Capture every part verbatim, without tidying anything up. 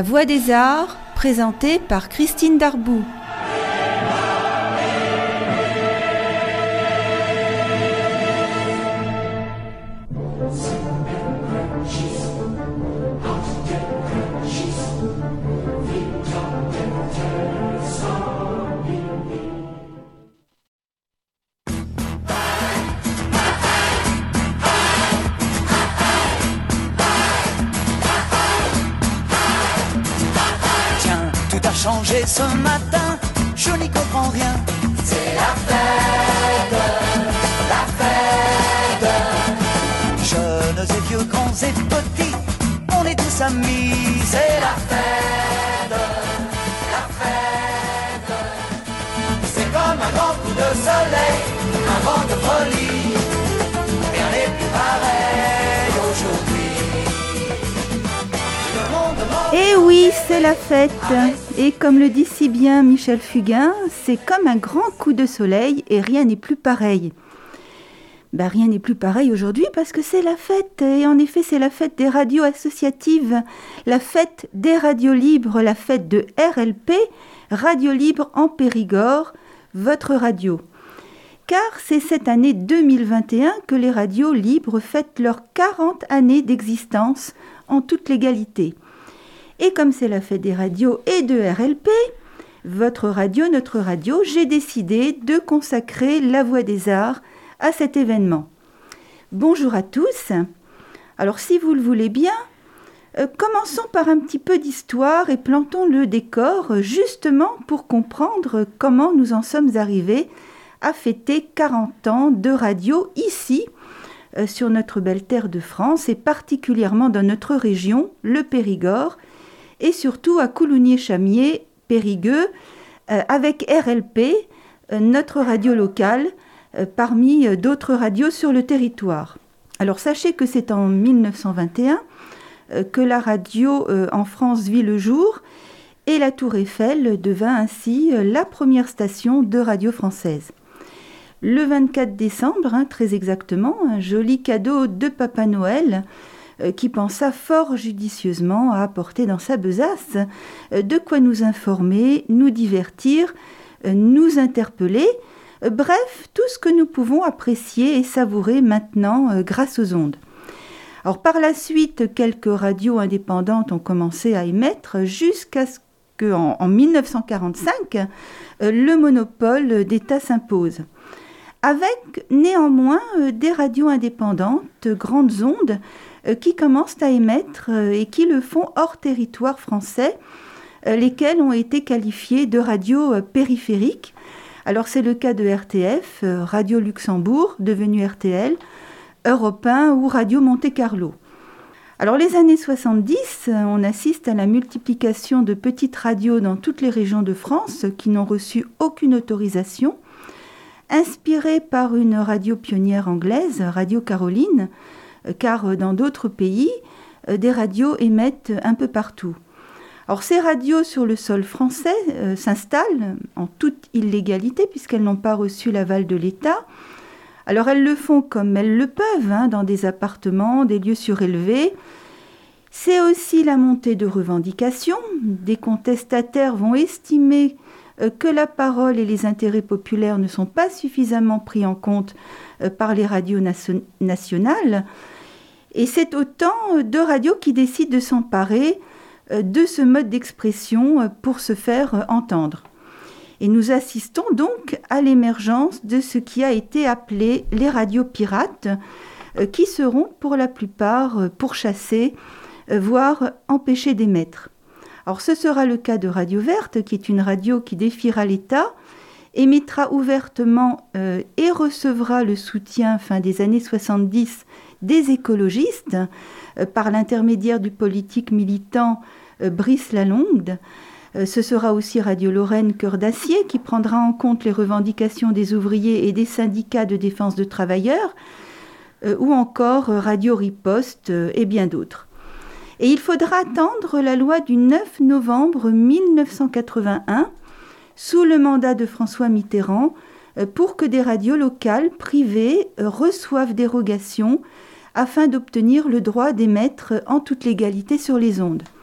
Voix des Arts, présentée par Christine Darboux. Changé ce matin, je n'y comprends rien. C'est la fête, la fête. Jeunes et vieux, grands et petits, on est tous amis. C'est la fête, la fête. C'est comme un grand coup de soleil, un vent de folie. Rien n'est plus pareil aujourd'hui. Le monde m'en... Eh oui, c'est la fête. Et comme le dit si bien Michel Fugain, c'est comme un grand coup de soleil et rien n'est plus pareil. Ben, rien n'est plus pareil aujourd'hui parce que c'est la fête. Et en effet, c'est la fête des radios associatives, la fête des radios libres, la fête de R L P, Radio Libre en Périgord, votre radio. Car c'est cette année deux mille vingt et un que les radios libres fêtent leurs quarante années d'existence en toute légalité. Et comme c'est la fête des radios et de R L P, votre radio, notre radio, j'ai décidé de consacrer la Voix des Arts à cet événement. Bonjour à tous. Alors si vous le voulez bien, euh, commençons par un petit peu d'histoire et plantons le décor justement pour comprendre comment nous en sommes arrivés à fêter quarante ans de radio ici, euh, sur notre belle terre de France et particulièrement dans notre région, le Périgord, et surtout à Coulommiers-Chamiers, Périgueux, euh, avec R L P, euh, notre radio locale, euh, parmi euh, d'autres radios sur le territoire. Alors sachez que c'est en mille neuf cent vingt et un euh, que la radio euh, en France vit le jour et la Tour Eiffel devint ainsi euh, la première station de radio française. Le vingt-quatre décembre, hein, très exactement, un joli cadeau de Papa Noël qui pensa fort judicieusement à apporter dans sa besace de quoi nous informer, nous divertir, nous interpeller, bref, tout ce que nous pouvons apprécier et savourer maintenant grâce aux ondes. Alors par la suite, quelques radios indépendantes ont commencé à émettre jusqu'à ce qu'en en mille neuf cent quarante-cinq, le monopole d'État s'impose. Avec néanmoins des radios indépendantes, grandes ondes, qui commencent à émettre et qui le font hors territoire français, lesquelles ont été qualifiées de radios périphériques. Alors c'est le cas de R T F, Radio Luxembourg, devenue R T L, Europe un ou Radio Monte-Carlo. Alors les années soixante-dix, on assiste à la multiplication de petites radios dans toutes les régions de France qui n'ont reçu aucune autorisation, inspirées par une radio pionnière anglaise, Radio Caroline, car dans d'autres pays, des radios émettent un peu partout. Alors ces radios sur le sol français euh, s'installent en toute illégalité puisqu'elles n'ont pas reçu l'aval de l'État. Alors elles le font comme elles le peuvent, hein, dans des appartements, des lieux surélevés. C'est aussi la montée de revendications. Des contestataires vont estimer euh, que la parole et les intérêts populaires ne sont pas suffisamment pris en compte euh, par les radios nation- nationales. Et c'est autant de radios qui décident de s'emparer de ce mode d'expression pour se faire entendre. Et nous assistons donc à l'émergence de ce qui a été appelé les radios pirates, qui seront pour la plupart pourchassées, voire empêchées d'émettre. Alors ce sera le cas de Radio Verte, qui est une radio qui défiera l'État, émettra ouvertement euh, et recevra le soutien fin des années soixante-dix des écologistes euh, par l'intermédiaire du politique militant euh, Brice Lalonde. Euh, ce sera aussi Radio Lorraine Cœur d'Acier qui prendra en compte les revendications des ouvriers et des syndicats de défense de travailleurs, euh, ou encore euh, Radio Riposte euh, et bien d'autres. Et il faudra attendre la loi du neuf novembre mille neuf cent quatre-vingt-un sous le mandat de François Mitterrand, pour que des radios locales privées reçoivent dérogation afin d'obtenir le droit d'émettre en toute légalité sur les ondes.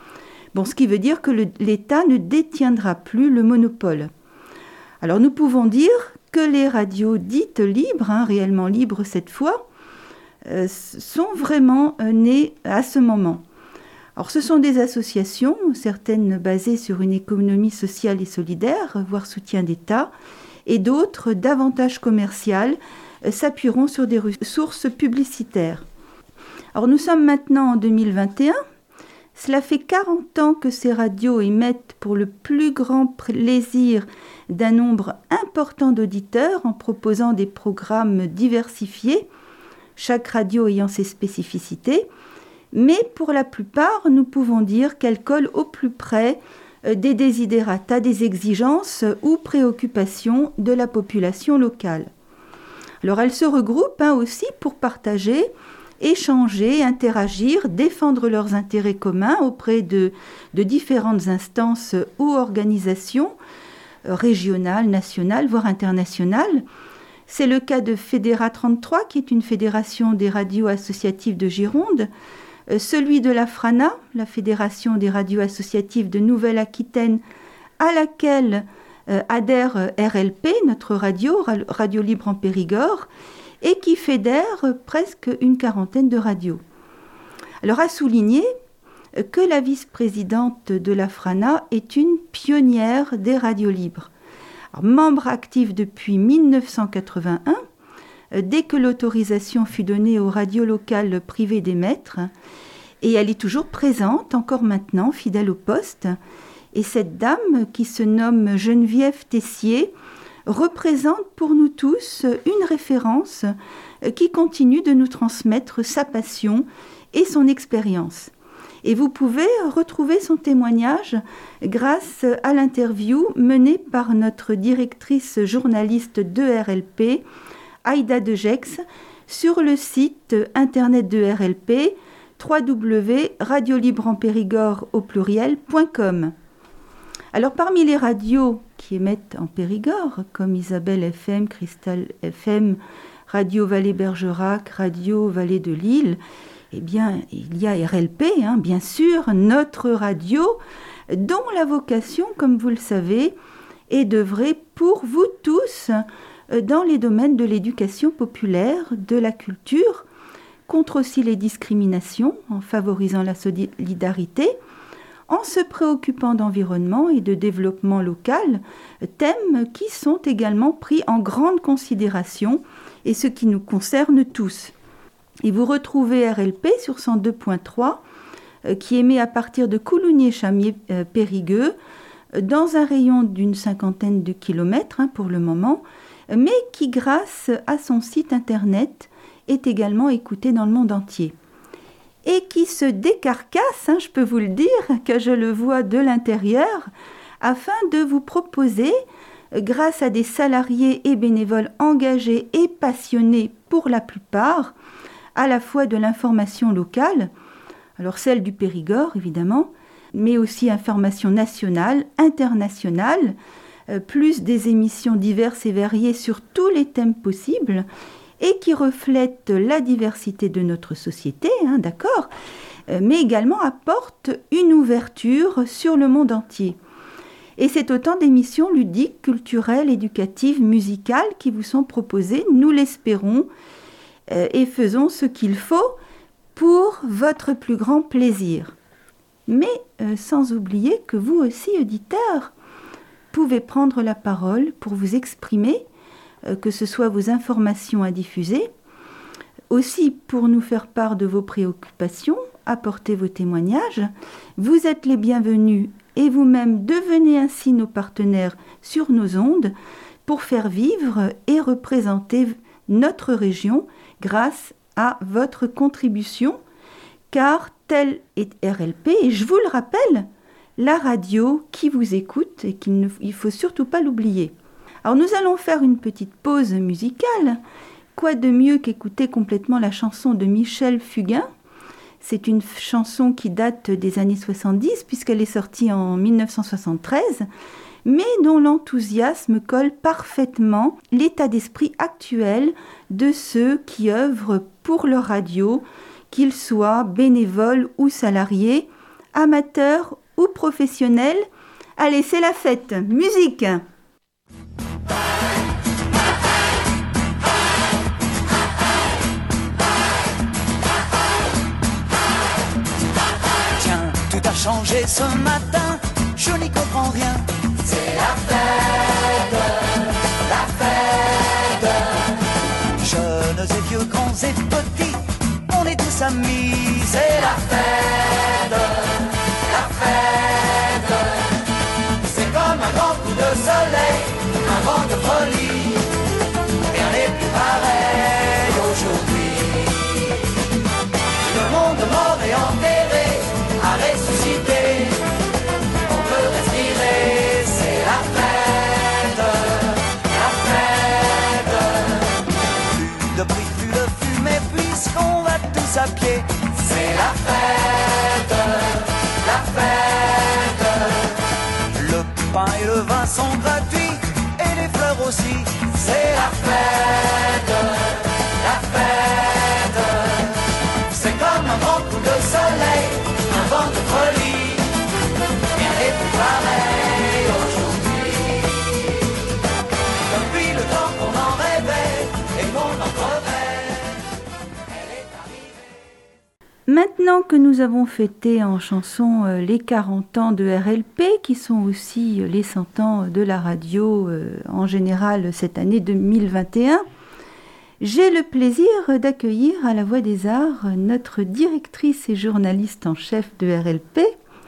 Bon, ce qui veut dire que le, l'État ne détiendra plus le monopole. Alors nous pouvons dire que les radios dites libres, hein, réellement libres cette fois, euh, sont vraiment euh, nées à ce moment. Alors ce sont des associations, certaines basées sur une économie sociale et solidaire, voire soutien d'État, et d'autres, davantage commerciales, euh, s'appuieront sur des ressources publicitaires. Alors nous sommes maintenant en deux mille vingt et un. Cela fait quarante ans que ces radios émettent pour le plus grand plaisir d'un nombre important d'auditeurs en proposant des programmes diversifiés, chaque radio ayant ses spécificités. Mais pour la plupart, nous pouvons dire qu'elles collent au plus près des desiderata, des exigences ou préoccupations de la population locale. Alors elles se regroupent hein, aussi pour partager, échanger, interagir, défendre leurs intérêts communs auprès de, de différentes instances ou organisations régionales, nationales, voire internationales. C'est le cas de Fédéra trente-trois, qui est une fédération des radios associatives de Gironde, euh, celui de la FRANA, la Fédération des radios associatives de Nouvelle-Aquitaine, à laquelle euh, adhère R L P, notre radio, Radio Libre en Périgord, et qui fédère presque une quarantaine de radios. Alors à souligner que la vice-présidente de la FRANA est une pionnière des radios libres. Alors, membre active depuis mille neuf cent quatre-vingt-un, dès que l'autorisation fut donnée aux radios locales privées d'émettre, et elle est toujours présente, encore maintenant, fidèle au poste. Et cette dame, qui se nomme Geneviève Tessier, représente pour nous tous une référence qui continue de nous transmettre sa passion et son expérience. Et vous pouvez retrouver son témoignage grâce à l'interview menée par notre directrice journaliste de R L P, Aïda Degex, sur le site internet de R L P, w w w point radio libre en périgord au pluriel point com. Alors parmi les radios qui émettent en Périgord, comme Isabelle F M, Cristal F M, Radio Vallée Bergerac, Radio Vallée de Lille, eh bien, il y a R L P, hein, bien sûr, notre radio, dont la vocation, comme vous le savez, est d'œuvrer pour vous tous dans les domaines de l'éducation populaire, de la culture, contre aussi les discriminations, en favorisant la solidarité, en se préoccupant d'environnement et de développement local, thèmes qui sont également pris en grande considération et ce qui nous concerne tous. Et vous retrouvez R L P sur cent deux point trois, euh, qui émet à partir de Coulugné-Chamier-Périgueux, euh, dans un rayon d'une cinquantaine de kilomètres hein, pour le moment, mais qui, grâce à son site internet, est également écouté dans le monde entier. Et qui se décarcasse, hein, je peux vous le dire, que je le vois de l'intérieur, afin de vous proposer, euh, grâce à des salariés et bénévoles engagés et passionnés pour la plupart, à la fois de l'information locale, alors celle du Périgord évidemment, mais aussi information nationale, internationale, euh, plus des émissions diverses et variées sur tous les thèmes possibles et qui reflètent la diversité de notre société, hein, d'accord, euh, mais également apportent une ouverture sur le monde entier. Et c'est autant d'émissions ludiques, culturelles, éducatives, musicales qui vous sont proposées, nous l'espérons, et faisons ce qu'il faut pour votre plus grand plaisir. Mais euh, sans oublier que vous aussi, auditeurs, pouvez prendre la parole pour vous exprimer, euh, que ce soit vos informations à diffuser, aussi pour nous faire part de vos préoccupations, apporter vos témoignages. Vous êtes les bienvenus et vous-même devenez ainsi nos partenaires sur nos ondes pour faire vivre et représenter notre région grâce à votre contribution, car telle est R L P, et je vous le rappelle, la radio qui vous écoute et qu'il ne il faut surtout pas l'oublier. Alors nous allons faire une petite pause musicale. Quoi de mieux qu'écouter complètement la chanson de Michel Fugain ? C'est une chanson qui date des années soixante-dix, puisqu'elle est sortie en mille neuf cent soixante-treize, mais dont l'enthousiasme colle parfaitement l'état d'esprit actuel de ceux qui œuvrent pour leur radio, qu'ils soient bénévoles ou salariés, amateurs ou professionnels. Allez, c'est la fête. Musique! Tiens, tout a changé ce matin, je n'y comprends rien. C'est la fête, la fête. Jeunes et vieux, grands et petits, on est tous amis. C'est la fête, la fête. C'est comme un grand coup de soleil, un vent de folie. Rien n'est plus pareil aujourd'hui. Le monde mort et enterré a ressuscité. On peut respirer, c'est la fête, la fête. Plus de bruit, plus de fumée, puisqu'on va tous à pied. C'est la fête, la fête. Le pain et le vin sont gratuits, et les fleurs aussi. C'est la fête, la fête. C'est comme un grand coup de soleil, un vent de folie. Rien n'est plus pareil aujourd'hui. Depuis le temps qu'on en rêvait et qu'on en crevait, elle est arrivée. Maintenant que nous avons fêté en chanson euh, les quarante ans de R L P, qui sont aussi euh, les cent ans de la radio euh, en général cette année deux mille vingt et un, j'ai le plaisir d'accueillir à la Voix des Arts notre directrice et journaliste en chef de R L P,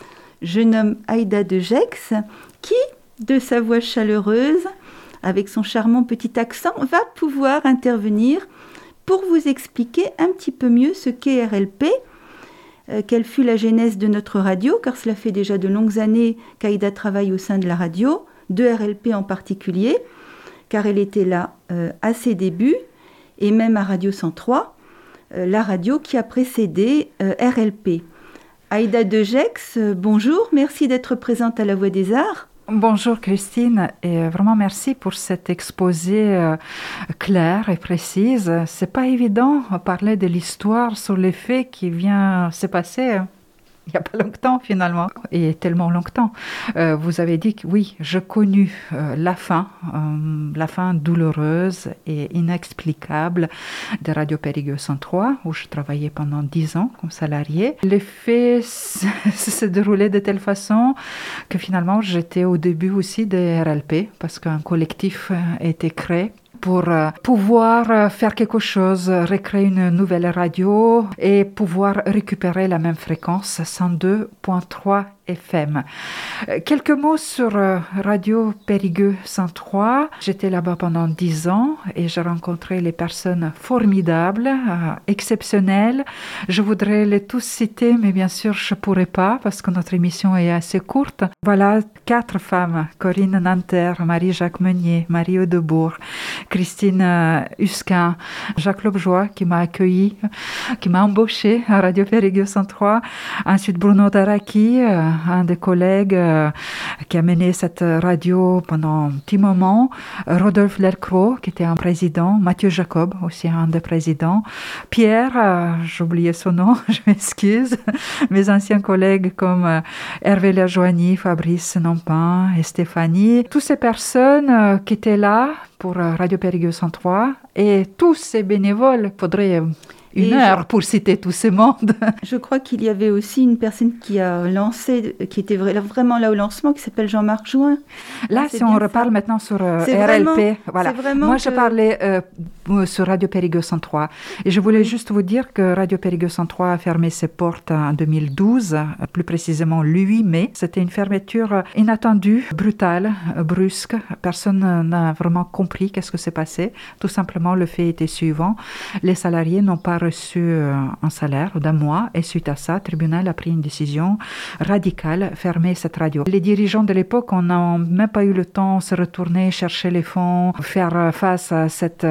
je nomme Aïda de Gex, qui, de sa voix chaleureuse, avec son charmant petit accent, va pouvoir intervenir pour vous expliquer un petit peu mieux ce qu'est R L P, euh, quelle fut la genèse de notre radio, car cela fait déjà de longues années qu'Aïda travaille au sein de la radio, de R L P en particulier, car elle était là euh, à ses débuts, et même à Radio cent trois, euh, la radio qui a précédé euh, R L P. Aïda de Gex, euh, bonjour, merci d'être présente à la Voix des Arts. Bonjour Christine, et vraiment merci pour cet exposé euh, clair et précis. C'est pas évident de parler de l'histoire sur les faits qui vient se passer il n'y a pas longtemps finalement, et tellement longtemps. Euh, vous avez dit que oui, j'ai connu euh, la fin, euh, la fin douloureuse et inexplicable de Radio Périgueux cent trois, où je travaillais pendant dix ans comme salarié. Les faits se déroulaient de telle façon que finalement j'étais au début aussi de R L P, parce qu'un collectif a été créé pour pouvoir faire quelque chose, recréer une nouvelle radio et pouvoir récupérer la même fréquence, cent deux virgule trois F M. Quelques mots sur Radio Périgueux cent trois. J'étais là-bas pendant dix ans et j'ai rencontré les personnes formidables, euh, exceptionnelles. Je voudrais les tous citer, mais bien sûr, je ne pourrais pas parce que notre émission est assez courte. Voilà quatre femmes: Corinne Nanterre, Marie-Jacques Meunier, Marie Audebourg, Christine Husquin, Jacques Lobjoie qui m'a accueilli, qui m'a embauché à Radio Périgueux cent trois. Ensuite, Bruno Daraki, euh, un des collègues euh, qui a mené cette radio pendant un petit moment, Rodolphe Lercros, qui était un président, Mathieu Jacob, aussi un des présidents, Pierre, euh, j'ai oublié son nom, je m'excuse, mes anciens collègues comme euh, Hervé Lajoigny, Fabrice Nampin et Stéphanie, toutes ces personnes euh, qui étaient là pour euh, Radio Périgueux cent trois, et tous ces bénévoles, il faudrait Euh, Une et heure je... pour citer tout ce monde. Je crois qu'il y avait aussi une personne qui a lancé, qui était vraiment là au lancement, qui s'appelle Jean-Marc Join. Là, si on reparle ça. maintenant sur euh, R L P, voilà. Moi, je que... parlais euh, sur Radio Périgueux cent trois. Et je voulais juste vous dire que Radio Périgueux cent trois a fermé ses portes en deux mille douze, plus précisément le huit mai. C'était une fermeture inattendue, brutale, brusque. Personne n'a vraiment compris qu'est-ce que s'est passé. Tout simplement, le fait était suivant. Les salariés n'ont pas reçu un salaire d'un mois et suite à ça, le tribunal a pris une décision radicale, fermer cette radio. Les dirigeants de l'époque, on n'a même pas eu le temps de se retourner, chercher les fonds, faire face à cette, cette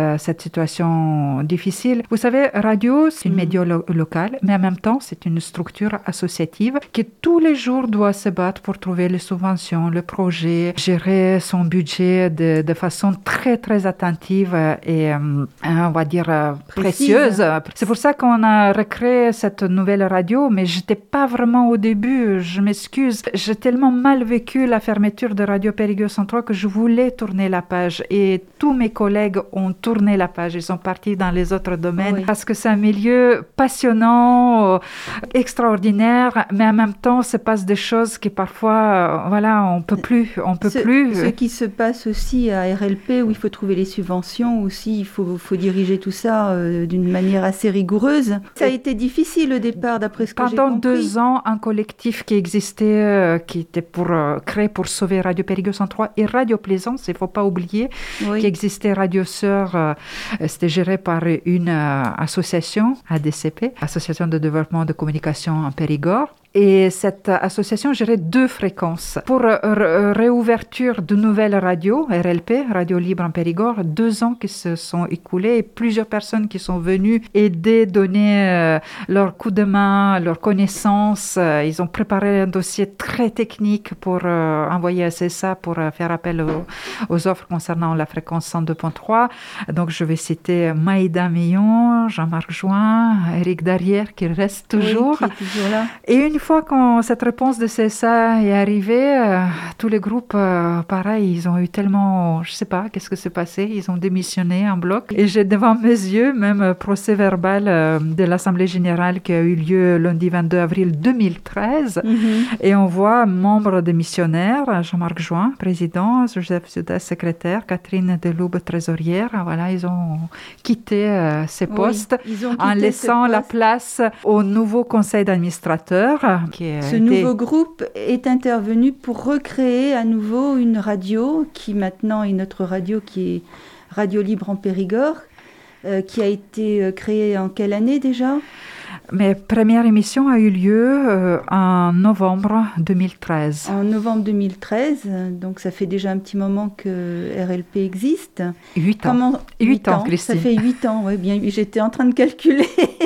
cette situation difficile. Vous savez, radio, c'est une mmh. média lo- locale, mais en même temps, c'est une structure associative qui tous les jours doit se battre pour trouver les subventions, le projet, gérer son budget de, de façon très, très attentive et, euh, on va dire, euh, précieuse. C'est pour ça qu'on a recréé cette nouvelle radio, mais je n'étais pas vraiment au début, je m'excuse. J'ai tellement mal vécu la fermeture de Radio Périgueux cent trois que je voulais tourner la page et tous mes collègues ont tourné la page. Ils sont partis dans les autres domaines oui. parce que c'est un milieu passionnant, extraordinaire, mais en même temps, se passe des choses qui parfois, voilà, on peut plus, on peut ce, plus. Ce qui se passe aussi à R L P, où il faut trouver les subventions aussi, il faut, faut diriger tout ça euh, d'une manière assez rigoureuse. Ça a été difficile au départ, d'après ce que j'ai compris. Pendant deux ans, un collectif qui existait, euh, qui était pour euh, créé pour sauver Radio Périgueux cent trois et Radio Plaisance, il ne faut pas oublier oui. qu'il existait Radio Sœur, euh, c'était géré par une euh, association, A D C P, Association de développement de communication en Périgord. Et cette association gérait deux fréquences. Pour re- réouverture de nouvelles radios, R L P, Radio Libre en Périgord, deux ans qui se sont écoulés et plusieurs personnes qui sont venues aider, donner euh, leur coup de main, leurs connaissances. Euh, ils ont préparé un dossier très technique pour euh, envoyer à C S A pour euh, faire appel aux, aux offres concernant la fréquence cent deux virgule trois. Donc je vais citer Maïda Millon, Jean-Marc Join, Éric Darrière qui reste toujours. Oui, qui est toujours là. Et une Une fois que cette réponse de C S A est arrivée, euh, tous les groupes, euh, pareil, ils ont eu tellement, je ne sais pas, qu'est-ce que s'est passé, ils ont démissionné en bloc. Et j'ai devant mes yeux même procès verbal euh, de l'Assemblée générale qui a eu lieu lundi vingt-deux avril deux mille treize. Mm-hmm. Et on voit membres démissionnaires, Jean-Marc Join, président, Joseph Zuda, secrétaire, Catherine Deloube, trésorière. Voilà, ils ont quitté euh, ces postes oui, quitté en laissant la place au nouveau conseil d'administrateurs. Ce été... nouveau groupe est intervenu pour recréer à nouveau une radio qui maintenant est notre radio qui est Radio Libre en Périgord, euh, qui a été créée en quelle année déjà ? Mes premières émissions a eu lieu euh, en novembre deux mille treize. En novembre deux mille treize, donc ça fait déjà un petit moment que R L P existe. Huit ans. Comment... Huit ans, Christine. Ça fait huit ans, oui, bien. J'étais en train de calculer.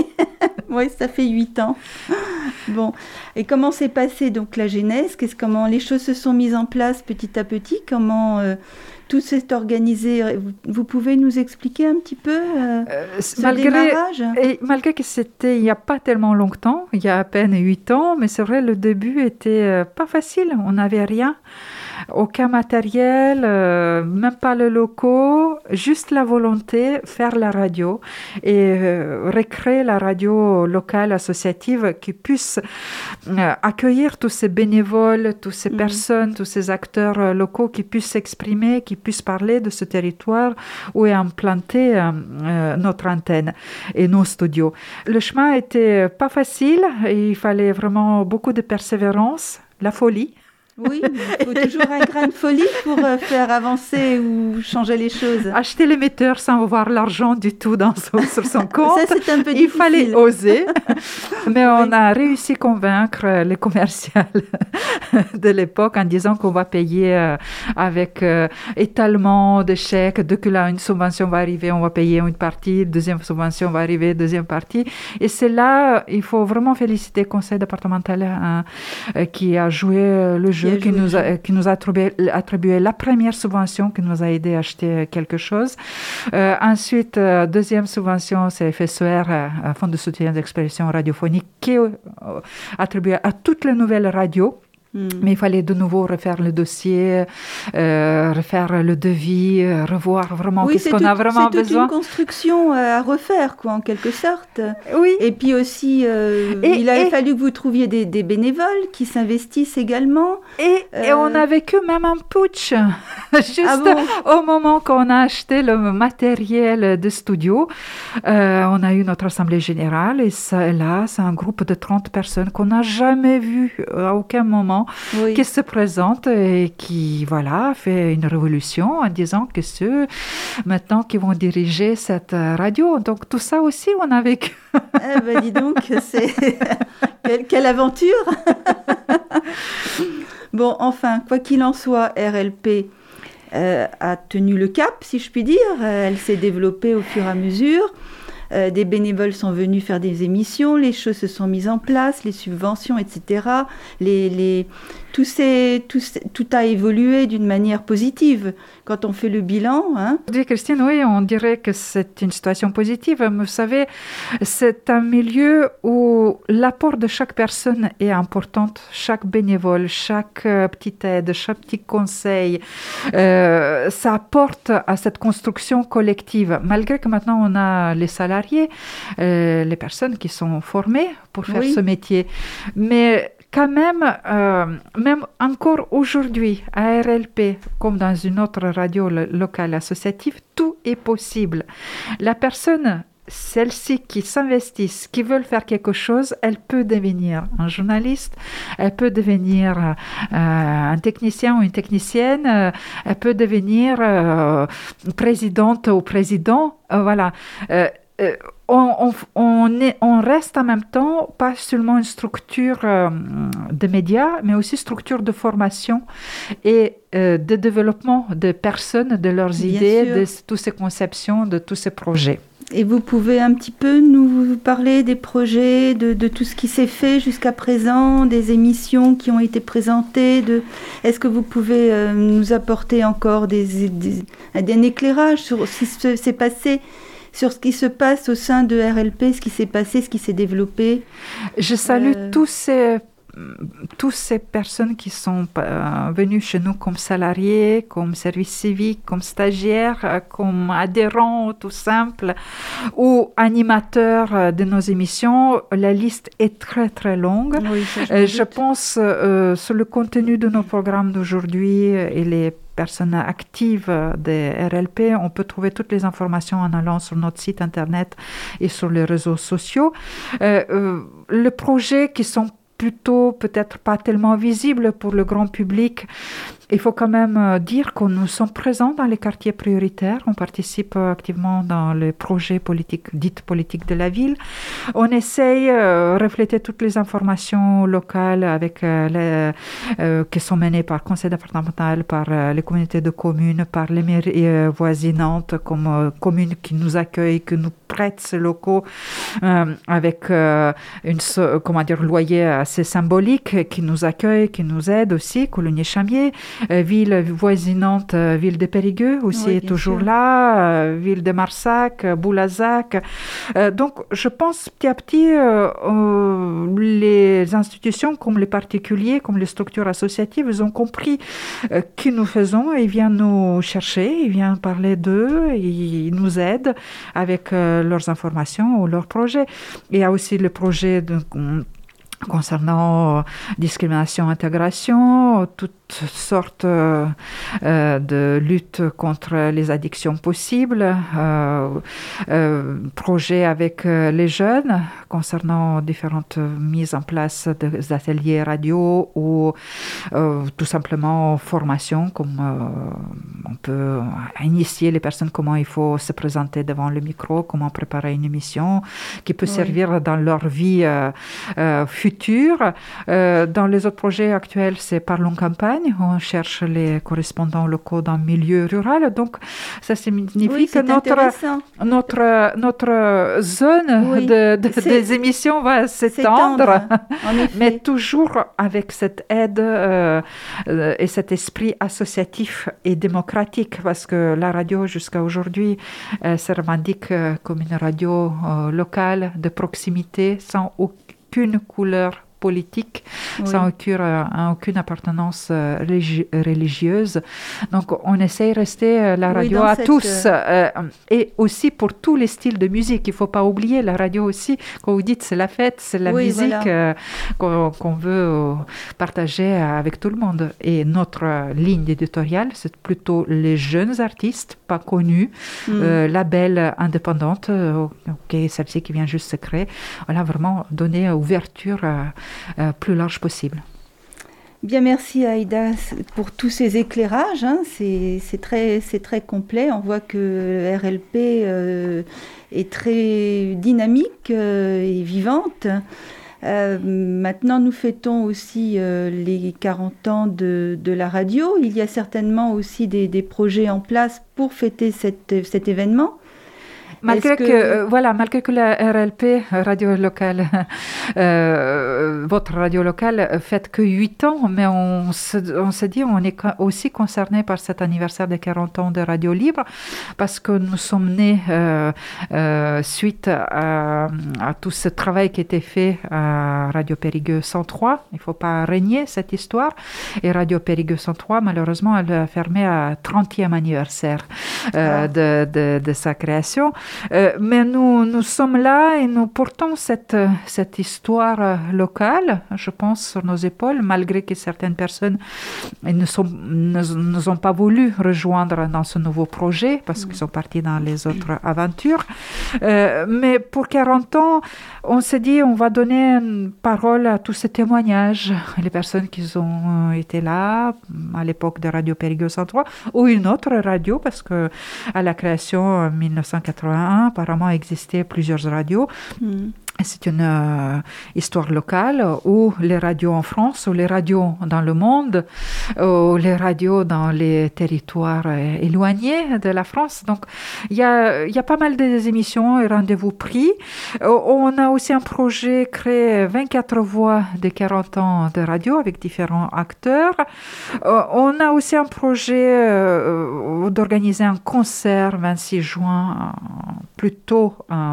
Oui, ça fait huit ans. Bon, et comment s'est passée donc la genèse ? Qu'est-ce, comment les choses se sont mises en place petit à petit ? Comment euh, tout s'est organisé ? vous, vous pouvez nous expliquer un petit peu euh, euh, ce malgré, démarrage ? Et malgré que c'était il n'y a pas tellement longtemps, il y a à peine huit ans, mais c'est vrai, le début était euh, pas facile. On n'avait rien. Aucun matériel, euh, même pas le locaux, juste la volonté, faire la radio et euh, recréer la radio locale associative qui puisse euh, accueillir tous ces bénévoles, toutes ces mmh. personnes, tous ces acteurs euh, locaux qui puissent s'exprimer, qui puissent parler de ce territoire où est implantée euh, euh, notre antenne et nos studios. Le chemin était pas facile, et il fallait vraiment beaucoup de persévérance, la folie. Oui, il faut toujours un grain de folie pour euh, faire avancer ou changer les choses. Acheter l'émetteur sans avoir l'argent du tout dans son, sur son compte. Ça, c'est un peu difficile. Il fallait oser. Mais oui. On a réussi à convaincre les commerciales de l'époque en disant qu'on va payer euh, avec euh, étalement de chèques. Dès que là, une subvention va arriver, on va payer une partie. Deuxième subvention va arriver, deuxième partie. Et c'est là, il faut vraiment féliciter le conseil départemental hein, euh, qui a joué le jeu. Qui nous, a, qui nous a attribué, attribué la première subvention, qui nous a aidé à acheter quelque chose. Euh, ensuite, euh, deuxième subvention, c'est F S E R, euh, Fonds de soutien d'expression radiophonique, qui est euh, attribué à toutes les nouvelles radios. Mmh. Mais il fallait de nouveau refaire le dossier, euh, refaire le devis, euh, revoir vraiment oui, qu'est-ce qu'on tout, a vraiment c'est besoin. C'est une construction à refaire, quoi, en quelque sorte. Oui. Et puis aussi, euh, et, il a et, fallu que vous trouviez des, des bénévoles qui s'investissent également. Et, euh... et on a vécu même un putsch, juste ah bon au moment qu'on a acheté le matériel de studio. Euh, on a eu notre assemblée générale et ça, là, c'est un groupe de trente personnes qu'on n'a jamais vu à aucun moment. Oui. Qui se présente et qui, voilà, fait une révolution en disant que ceux, maintenant, qui vont diriger cette radio. Donc, tout ça aussi, on a vécu. Eh ben, dis donc, c'est... quelle, quelle aventure. Bon, enfin, quoi qu'il en soit, R L P euh, a tenu le cap, si je puis dire. Elle s'est développée au fur et à mesure. Euh, des bénévoles sont venus faire des émissions, les choses se sont mises en place, les subventions, et cetera. Les, les, tout, ces, tout, ces, tout a évolué d'une manière positive. Quand on fait le bilan... Hein. Oui, Christine, oui, on dirait que c'est une situation positive. Mais vous savez, c'est un milieu où l'apport de chaque personne est important. Chaque bénévole, chaque euh, petite aide, chaque petit conseil, euh, ça apporte à cette construction collective. Malgré que maintenant on a les salariés, euh, les personnes qui sont formées pour faire oui. ce métier. Mais quand même, euh, même encore aujourd'hui, à R L P, comme dans une autre radio lo- locale associative, tout est possible. La personne, celle-ci qui s'investissent, qui veulent faire quelque chose, elle peut devenir un journaliste, elle peut devenir euh, un technicien ou une technicienne, euh, elle peut devenir euh, présidente ou président, euh, voilà. Euh, euh, On, on, on, est, on reste en même temps pas seulement une structure euh, de médias, mais aussi structure de formation et euh, de développement de personnes, de leurs Bien idées, sûr. de toutes ces conceptions, de tous ces projets. Et vous pouvez un petit peu nous parler des projets, de, de tout ce qui s'est fait jusqu'à présent, des émissions qui ont été présentées. De... Est-ce que vous pouvez euh, nous apporter encore des, des, un éclairage sur ce qui s'est passé sur ce qui se passe au sein de R L P, ce qui s'est passé, ce qui s'est développé. Je salue euh... tous ces, toutes ces personnes qui sont euh, venues chez nous comme salariés, comme service civique, comme stagiaires, comme adhérents tout simple, ou animateurs de nos émissions. La liste est très très longue. Oui, ça, je, euh, je pense euh, sur le contenu de nos programmes d'aujourd'hui et les personnes actives de R L P, on peut trouver toutes les informations en allant sur notre site internet et sur les réseaux sociaux. Euh, euh, les projets qui sont plutôt peut-être pas tellement visibles pour le grand public, il faut quand même dire que nous sommes présents dans les quartiers prioritaires, on participe activement dans les projets politiques, dites politiques de la ville. On essaye de refléter toutes les informations locales avec, euh, les, euh, qui sont menées par le conseil départemental, par euh, les communautés de communes, par les mairies euh, voisinantes, comme euh, communes qui nous accueillent, qui nous prêtent ces locaux euh, avec euh, une comment dire, loyer assez symbolique, qui nous accueille, qui nous aide aussi, Coulommiers-Chamiers. Euh, ville voisinante, euh, ville de Périgueux aussi oui, est toujours sûr. là, euh, ville de Marsac, euh, Boulazac. Euh, donc, je pense petit à petit, euh, euh, les institutions comme les particuliers, comme les structures associatives, ils ont compris euh, qui nous faisons et ils viennent nous chercher, ils viennent parler d'eux, ils nous aident avec euh, leurs informations ou leurs projets. Il y a aussi le projet de... concernant euh, discrimination, intégration, toutes sortes euh, euh, de luttes contre les addictions possibles, euh, euh, projets avec euh, les jeunes concernant différentes mises en place des ateliers radio ou euh, tout simplement formation, comme euh, on peut initier les personnes comment il faut se présenter devant le micro, comment préparer une émission qui peut oui. servir dans leur vie euh, euh, future. Euh, dans les autres projets actuels, c'est Parlons Campagne. On cherche les correspondants locaux dans le milieu rural. Donc, ça signifie oui, que notre, notre, notre zone oui, de, de, des émissions va s'étendre, mais toujours avec cette aide euh, euh, et cet esprit associatif et démocratique, parce que la radio, jusqu'à aujourd'hui, euh, se revendique euh, comme une radio euh, locale, de proximité, sans aucune couleur politique, oui. sans aucune, euh, aucune appartenance euh, religi- religieuse. Donc, on essaie de rester euh, la radio oui, à cette... tous euh, et aussi pour tous les styles de musique. Il ne faut pas oublier la radio aussi. Quand vous dites c'est la fête, c'est la oui, musique voilà. euh, qu'on, qu'on veut euh, partager avec tout le monde. Et notre euh, ligne éditoriale, c'est plutôt les jeunes artistes, pas connus, mm. euh, label indépendante, euh, okay, celle-ci qui vient juste se créer. Voilà, vraiment donner ouverture euh, Euh, plus large possible. Bien, merci Aïda pour tous ces éclairages. Hein. C'est, c'est, très, c'est très complet. On voit que R L P euh, est très dynamique euh, et vivante. Euh, maintenant, nous fêtons aussi euh, les quarante ans de, de la radio. Il y a certainement aussi des, des projets en place pour fêter cette, cet événement. Malgré que, que euh, voilà, malgré que la R L P, radio locale, euh, votre radio locale, fête que huit ans, mais on se, on se dit on est aussi concerné par cet anniversaire des quarante ans de Radio Libre, parce que nous sommes nés euh, euh, suite à, à tout ce travail qui était fait à Radio Périgueux cent trois. Il ne faut pas régner cette histoire. Et Radio Périgueux cent trois, malheureusement, elle a fermé à trentième anniversaire euh, ah. de, de, de sa création. Euh, mais nous, nous sommes là et nous portons cette, cette histoire locale, je pense, sur nos épaules, malgré que certaines personnes ne, sont, ne, ne ont pas voulu rejoindre dans ce nouveau projet parce qu'ils sont partis dans les autres aventures. Euh, mais pour quarante ans, on s'est dit on va donner une parole à tous ces témoignages, les personnes qui ont été là à l'époque de Radio Périgueux cent trois ou une autre radio, parce que à la création en dix-neuf cent quatre-vingt-un, apparemment existait plusieurs radios. Mm. C'est une euh, histoire locale où les radios en France, ou les radios dans le monde, ou les radios dans les territoires euh, éloignés de la France. Donc, il y a, y a pas mal d'émissions et rendez-vous pris. Euh, on a aussi un projet créé vingt-quatre voix de quarante ans de radio avec différents acteurs. Euh, on a aussi un projet euh, d'organiser un concert vingt-six juin, euh, plutôt, euh,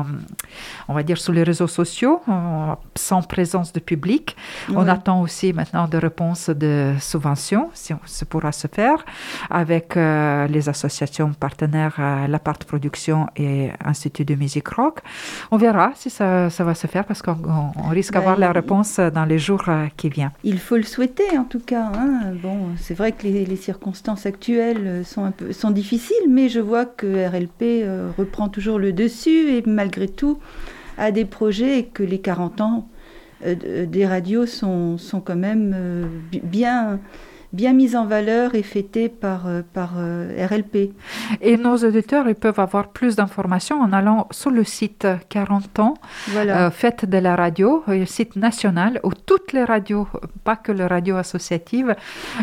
on va dire, sur les réseaux sociaux, euh, sans présence de public. Oui. On attend aussi maintenant des réponses de subventions, si on, ça pourra se faire, avec euh, les associations partenaires euh, La Part Production et Institut de musique rock. On verra si ça, ça va se faire, parce qu'on on risque d'avoir ben, la réponse dans les jours euh, qui viennent. Il faut le souhaiter, en tout cas. Hein. Bon, c'est vrai que les, les circonstances actuelles sont, un peu, sont difficiles, mais je vois que R L P euh, reprend toujours le dessus et malgré tout à des projets, et que les quarante ans euh, des radios sont, sont quand même euh, bien, bien mis en valeur et fêtés par, par euh, R L P. Et nos auditeurs, ils peuvent avoir plus d'informations en allant sur le site quarante ans, voilà. euh, Fête de la radio, le site national, où toutes les radios, pas que les radios associatives,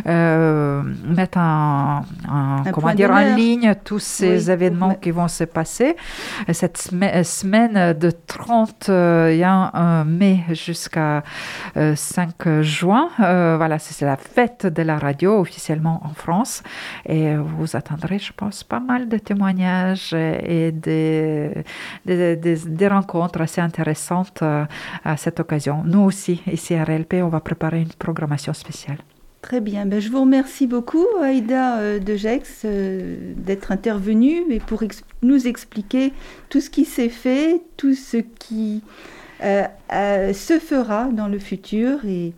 euh, mettent en, en, comment dire, en ligne tous ces oui, événements oui. qui vont se passer. Cette semaine, semaine de trente et un mai jusqu'à euh, cinq juin, euh, voilà, c'est la fête de la radio officiellement en France, et vous attendrez, je pense, pas mal de témoignages et des, des, des, des rencontres assez intéressantes à cette occasion. Nous aussi, ici à R L P, on va préparer une programmation spéciale. Très bien. Ben, je vous remercie beaucoup, Aïda euh, de Gex, euh, d'être intervenue et pour ex- nous expliquer tout ce qui s'est fait, tout ce qui euh, euh, se fera dans le futur, et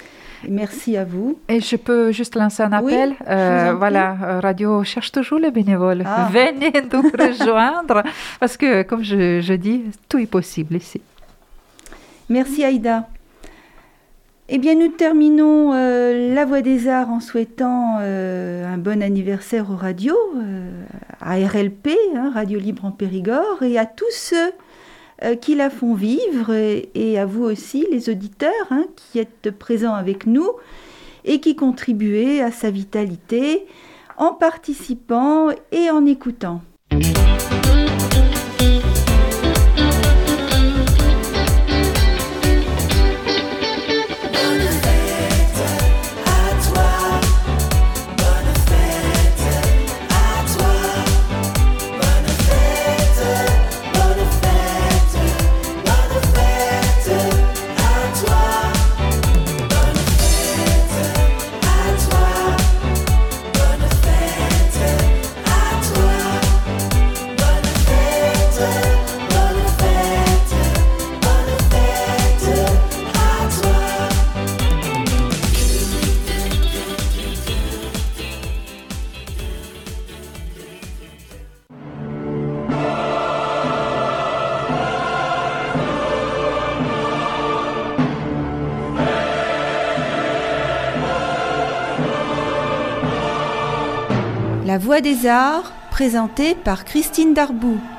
merci à vous. Et je peux juste lancer un appel. Oui, euh, voilà, Radio cherche toujours les bénévoles. Ah. Venez nous rejoindre, parce que, comme je, je dis, tout est possible ici. Merci Aïda. Eh bien, nous terminons euh, La Voix des Arts en souhaitant euh, un bon anniversaire aux radios, euh, à R L P, hein, Radio Libre en Périgord, et à tous ceux euh, qui la font vivre, et, et à vous aussi, les auditeurs, hein, qui êtes présents avec nous et qui contribuez à sa vitalité en participant et en écoutant. La Voix des Arts, présentée par Christine Darboux.